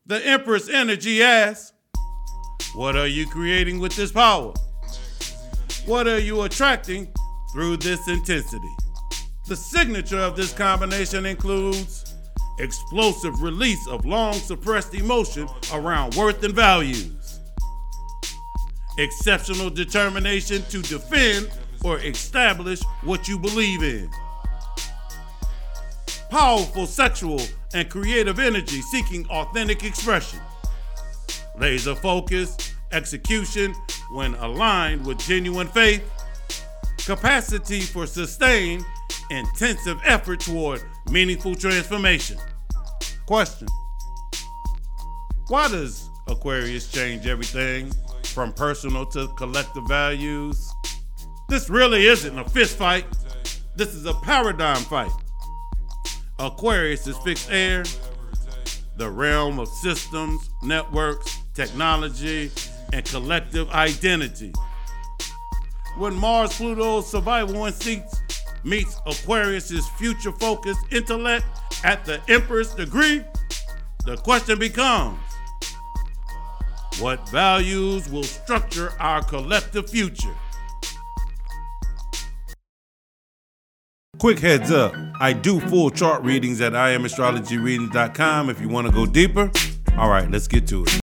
The Empress Energy asks, what are you creating with this power? What are you attracting through this intensity? The signature of this combination includes explosive release of long suppressed emotion around worth and values, exceptional determination to defend or establish what you believe in, powerful sexual and creative energy seeking authentic expression, laser focus, execution when aligned with genuine faith, capacity for sustained, intensive effort toward meaningful transformation. Question: why does Aquarius change everything from personal to collective values? This really isn't a fist fight. This is a paradigm fight. Aquarius is fixed air, the realm of systems, networks, technology, and collective identity. When Mars-Pluto's survival instincts meets Aquarius's future-focused intellect at the Empress degree, the question becomes, what values will structure our collective future? Quick heads up, I do full chart readings at IamAstrologyReadings.com if you want to go deeper. All right, let's get to it.